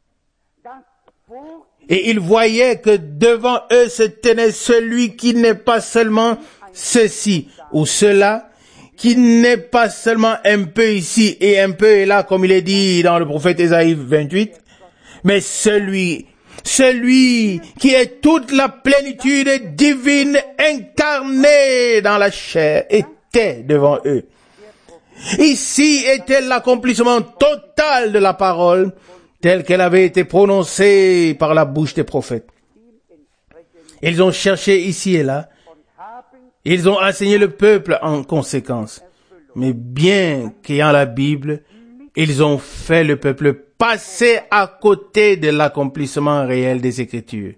S1: Et ils voyaient que devant eux se tenait celui qui n'est pas seulement ceci ou cela, qui n'est pas seulement un peu ici et un peu là, comme il est dit dans le prophète Ésaïe vingt-huit, mais celui, celui qui est toute la plénitude divine incarnée dans la chair, était devant eux. Ici était l'accomplissement total de la parole, telle qu'elle avait été prononcée par la bouche des prophètes. Ils ont cherché ici et là. Ils ont enseigné le peuple en conséquence. Mais bien qu'ayant la Bible, ils ont fait le peuple passer à côté de l'accomplissement réel des Écritures.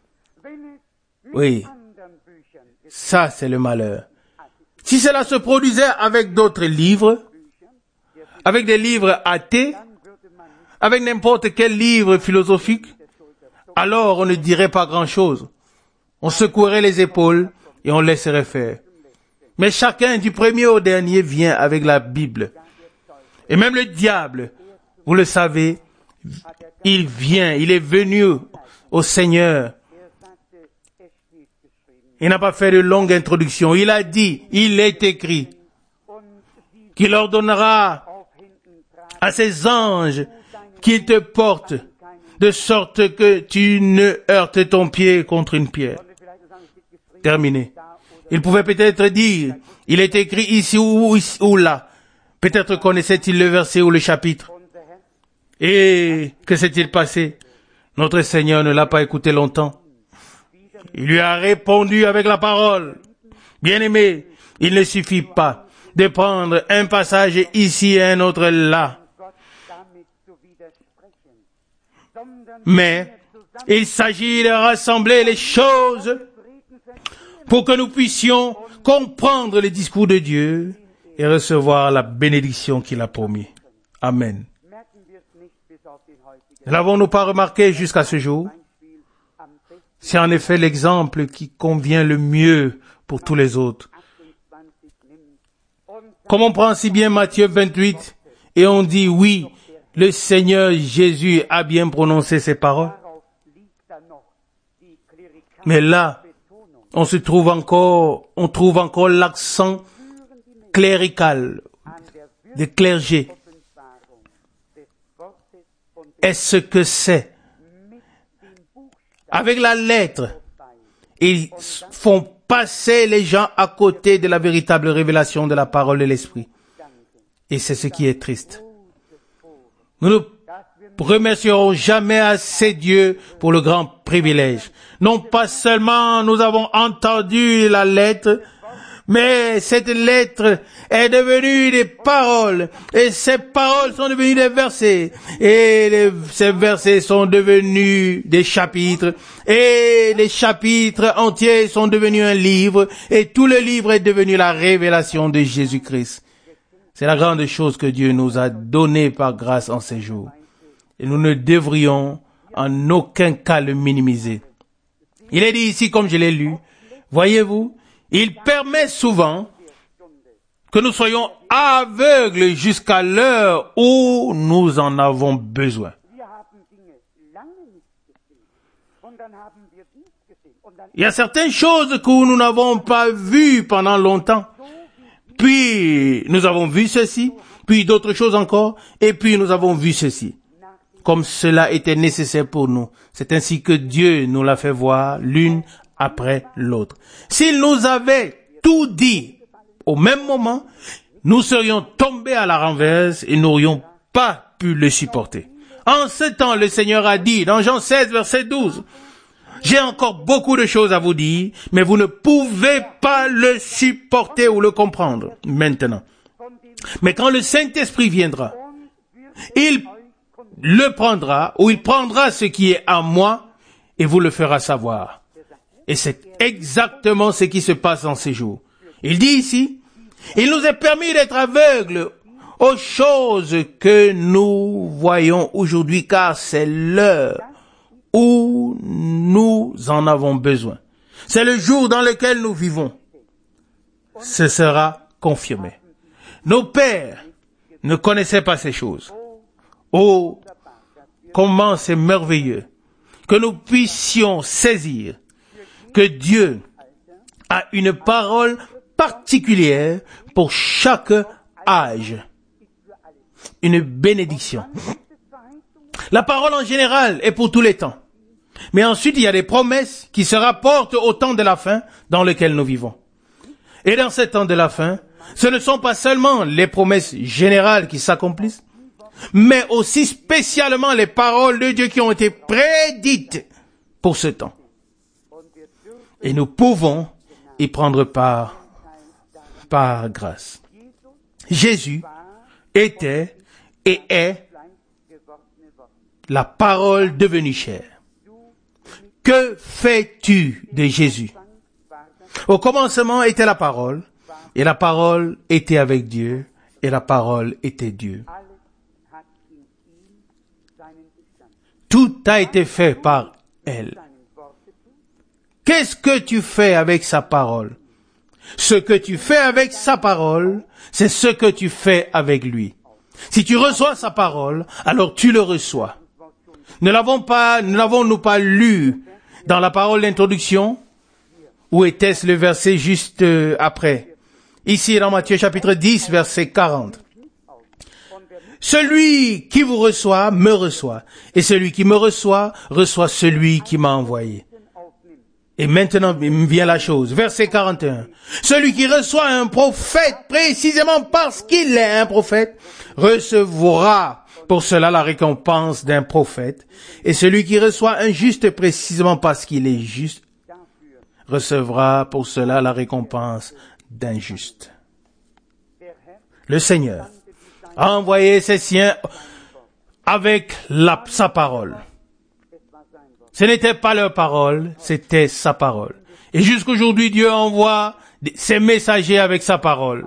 S1: Oui, ça c'est le malheur. Si cela se produisait avec d'autres livres, avec des livres athées, avec n'importe quel livre philosophique, alors on ne dirait pas grand-chose. On secouerait les épaules et on laisserait faire. Mais chacun, du premier au dernier, vient avec la Bible. Et même le diable, vous le savez, il vient, il est venu au Seigneur. Il n'a pas fait de longue introduction. Il a dit, il est écrit, qu'il ordonnera à ses anges qu'ils te portent, de sorte que tu ne heurtes ton pied contre une pierre. Terminé. Il pouvait peut-être dire, il est écrit ici ou, ici, ou là. Peut-être connaissait-il le verset ou le chapitre. Et que s'est-il passé? Notre Seigneur ne l'a pas écouté longtemps. Il lui a répondu avec la parole. Bien-aimé, il ne suffit pas de prendre un passage ici et un autre là. Mais il s'agit de rassembler les choses pour que nous puissions comprendre les discours de Dieu et recevoir la bénédiction qu'il a promis. Amen. Ne l'avons-nous pas remarqué jusqu'à ce jour? C'est en effet l'exemple qui convient le mieux pour tous les autres. Comme on prend si bien Matthieu vingt-huit et on dit oui, le Seigneur Jésus a bien prononcé ces paroles. Mais là, on se trouve encore, on trouve encore l'accent clérical, des clergés. Est-ce que c'est? Avec la lettre, ils font passer les gens à côté de la véritable révélation de la parole de l'Esprit. Et c'est ce qui est triste. Nous ne remercierons jamais assez Dieu pour le grand privilège. Non pas seulement nous avons entendu la lettre, mais cette lettre est devenue des paroles, et ces paroles sont devenues des versets, et les, ces versets sont devenus des chapitres, et les chapitres entiers sont devenus un livre, et tout le livre est devenu la révélation de Jésus-Christ. C'est la grande chose que Dieu nous a donnée par grâce en ces jours. Et nous ne devrions en aucun cas le minimiser. Il est dit ici, comme je l'ai lu, voyez-vous, il permet souvent que nous soyons aveugles jusqu'à l'heure où nous en avons besoin. Il y a certaines choses que nous n'avons pas vues pendant longtemps. Puis, nous avons vu ceci, puis d'autres choses encore, et puis nous avons vu ceci. Comme cela était nécessaire pour nous. C'est ainsi que Dieu nous l'a fait voir l'une après l'autre. S'il nous avait tout dit au même moment, nous serions tombés à la renverse et n'aurions pas pu le supporter. En ce temps, le Seigneur a dit, dans Jean seize, verset douze, « J'ai encore beaucoup de choses à vous dire, mais vous ne pouvez pas le supporter ou le comprendre maintenant. Mais quand le Saint-Esprit viendra, il le prendra, ou il prendra ce qui est à moi, et vous le fera savoir. » Et c'est exactement ce qui se passe en ces jours. Il dit ici, « Il nous est permis d'être aveugles aux choses que nous voyons aujourd'hui, car c'est l'heure où nous en avons besoin. C'est le jour dans lequel nous vivons. Ce sera confirmé. » Nos pères ne connaissaient pas ces choses. Oh, comment c'est merveilleux que nous puissions saisir que Dieu a une parole particulière pour chaque âge. Une bénédiction. La parole en général est pour tous les temps. Mais ensuite, il y a des promesses qui se rapportent au temps de la fin dans lequel nous vivons. Et dans ce temps de la fin, ce ne sont pas seulement les promesses générales qui s'accomplissent, mais aussi spécialement les paroles de Dieu qui ont été prédites pour ce temps. Et nous pouvons y prendre part, par grâce. Jésus était et est la parole devenue chair. Que fais-tu de Jésus? Au commencement était la parole, et la parole était avec Dieu, et la parole était Dieu. Tout a été fait par elle. Qu'est-ce que tu fais avec sa parole? Ce que tu fais avec sa parole, c'est ce que tu fais avec lui. Si tu reçois sa parole, alors tu le reçois. Ne l'avons pas, ne l'avons-nous pas lu dans la parole d'introduction? Où était-ce le verset juste euh, après? Ici dans Matthieu chapitre dix, verset quarante. Celui qui vous reçoit, me reçoit. Et celui qui me reçoit, reçoit celui qui m'a envoyé. Et maintenant vient la chose. Verset quarante et un. Celui qui reçoit un prophète précisément parce qu'il est un prophète, recevra pour cela la récompense d'un prophète. Et celui qui reçoit un juste précisément parce qu'il est juste, recevra pour cela la récompense d'un juste. Le Seigneur a envoyé ses siens avec la, sa parole. Ce n'était pas leur parole, c'était sa parole. Et jusqu'aujourd'hui, Dieu envoie ses messagers avec sa parole.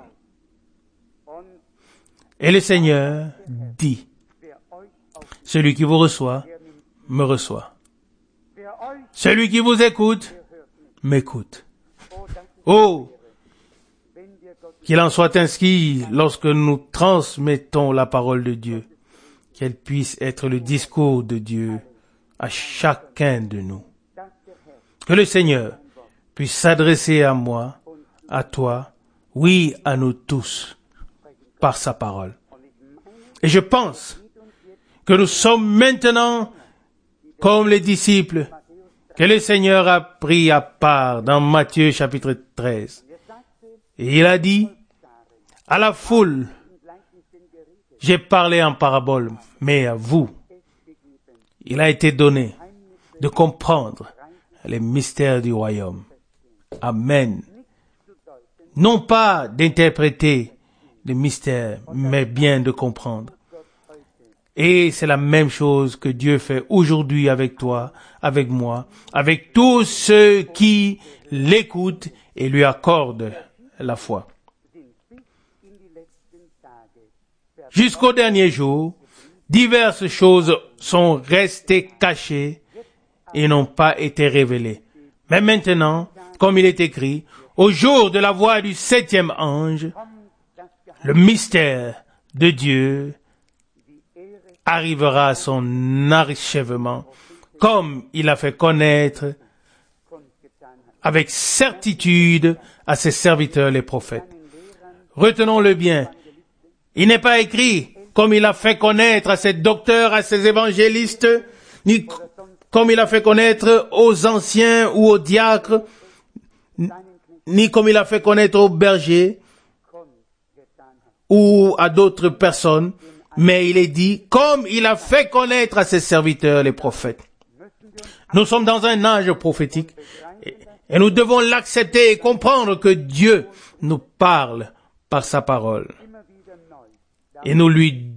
S1: Et le Seigneur dit, celui qui vous reçoit, me reçoit. Celui qui vous écoute, m'écoute. Oh, qu'il en soit ainsi lorsque nous transmettons la parole de Dieu, qu'elle puisse être le discours de Dieu à chacun de nous. Que le Seigneur puisse s'adresser à moi, à toi, oui, à nous tous, par sa parole. Et je pense que nous sommes maintenant comme les disciples que le Seigneur a pris à part dans Matthieu chapitre treize. Et il a dit, à la foule, j'ai parlé en parabole, mais à vous, il a été donné de comprendre les mystères du royaume. Amen. Non pas d'interpréter les mystères, mais bien de comprendre. Et c'est la même chose que Dieu fait aujourd'hui avec toi, avec moi, avec tous ceux qui l'écoutent et lui accordent la foi. Jusqu'au dernier jour, diverses choses sont restées cachées et n'ont pas été révélées. Mais maintenant, comme il est écrit, au jour de la voix du septième ange, le mystère de Dieu arrivera à son achèvement, comme il a fait connaître avec certitude à ses serviteurs les prophètes. Retenons-le bien, Il n'est pas écrit comme il a fait connaître à ses docteurs, à ses évangélistes, ni comme il a fait connaître aux anciens ou aux diacres, ni comme il a fait connaître aux bergers ou à d'autres personnes, mais il est dit comme il a fait connaître à ses serviteurs, les prophètes. Nous sommes dans un âge prophétique et nous devons l'accepter et comprendre que Dieu nous parle par sa parole. Et nous lui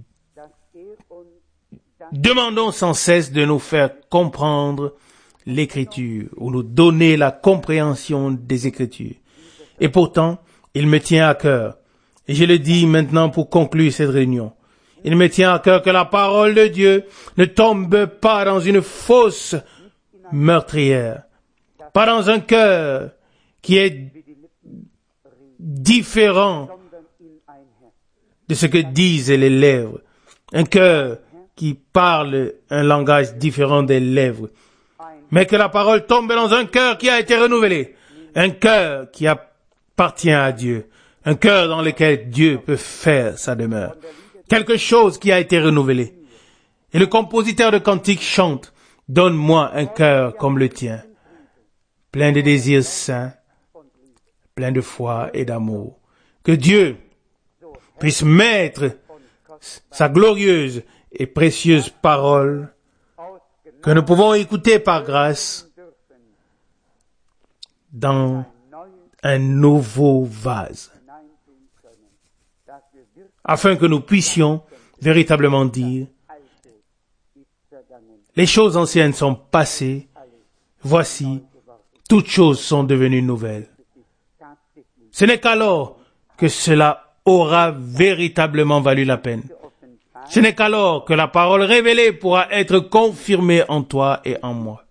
S1: demandons sans cesse de nous faire comprendre l'Écriture, ou nous donner la compréhension des Écritures. Et pourtant, il me tient à cœur, et je le dis maintenant pour conclure cette réunion, il me tient à cœur que la parole de Dieu ne tombe pas dans une fausse meurtrière, pas dans un cœur qui est différent de ce que disent les lèvres, un cœur qui parle un langage différent des lèvres, mais que la parole tombe dans un cœur qui a été renouvelé, un cœur qui appartient à Dieu, un cœur dans lequel Dieu peut faire sa demeure, quelque chose qui a été renouvelé. Et le compositeur de cantiques chante, « Donne-moi un cœur comme le tien, plein de désirs saints, plein de foi et d'amour. » Que Dieu puisse mettre sa glorieuse et précieuse parole que nous pouvons écouter par grâce dans un nouveau vase, afin que nous puissions véritablement dire les choses anciennes sont passées, voici, toutes choses sont devenues nouvelles. Ce n'est qu'alors que cela aura véritablement valu la peine. Ce n'est qu'alors que la parole révélée pourra être confirmée en toi et en moi.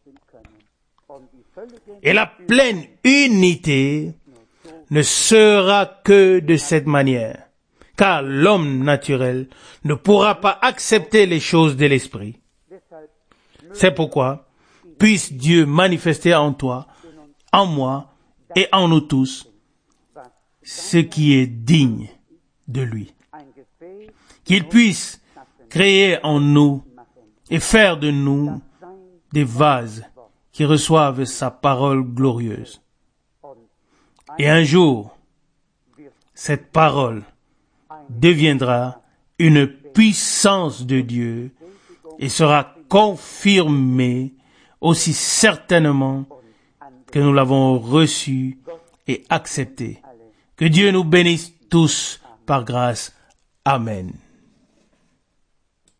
S1: Et la pleine unité ne sera que de cette manière, car l'homme naturel ne pourra pas accepter les choses de l'esprit. C'est pourquoi, puisse Dieu manifester en toi, en moi et en nous tous, ce qui est digne de lui. Qu'il puisse créer en nous et faire de nous des vases qui reçoivent sa parole glorieuse. Et un jour, cette parole deviendra une puissance de Dieu et sera confirmée aussi certainement que nous l'avons reçue et acceptée. Que Dieu nous bénisse tous par grâce. Amen.